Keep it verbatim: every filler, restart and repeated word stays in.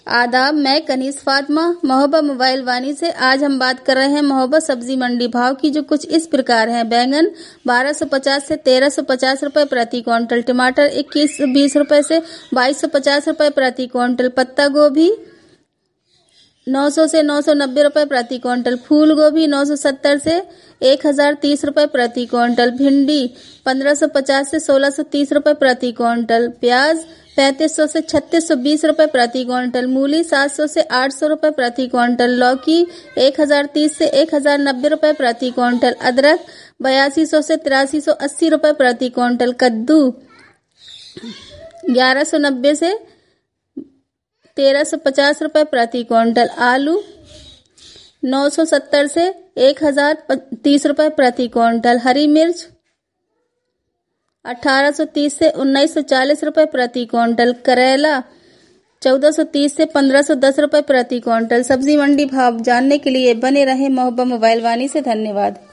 आदाब, मैं कनीस फातिमा महोबा मोबाइल वानी से। आज हम बात कर रहे हैं महोबा सब्जी मंडी भाव की, जो कुछ इस प्रकार हैं। बैंगन बारह सौ पचास से तेरह सौ पचास रुपए प्रति क्विंटल, टमाटर इक्कीस सौ बीस रुपए से बाईस सौ पचास रुपए प्रति क्विंटल, पत्ता गोभी नौ सौ से नौ सौ नब्बे रुपए प्रति क्विंटल, फूल गोभी नौ सौ सत्तर से एक हजार तीस रुपए प्रति क्विंटल, भिंडी पंद्रह सौ पचास से सोलह सौ तीस रुपए प्रति क्विंटल, प्याज पैंतीस सौ से छत्तीस सौ बीस रुपए प्रति क्विंटल, मूली सात सौ से आठ सौ रुपए प्रति क्विंटल, लौकी एक हजार तीस से एक हजार नब्बे रुपए प्रति क्विंटल, अदरक बयासी सौ से तिरासी सौ अस्सी रुपए प्रति क्विंटल, कद्दू ग्यारह सौ नब्बे से तेरह सौ पचास रुपए प्रति क्विंटल, आलू नौ सौ सत्तर से एक हजार तीस रुपए प्रति क्विंटल, हरी मिर्च अठारह सौ तीस से उन्नीस सौ चालीस रुपए प्रति क्विंटल, करेला चौदह सौ तीस से पंद्रह सौ दस रुपए प्रति क्विंटल। सब्जी मंडी भाव जानने के लिए बने रहे महोबा मोबाइल वानी से। धन्यवाद।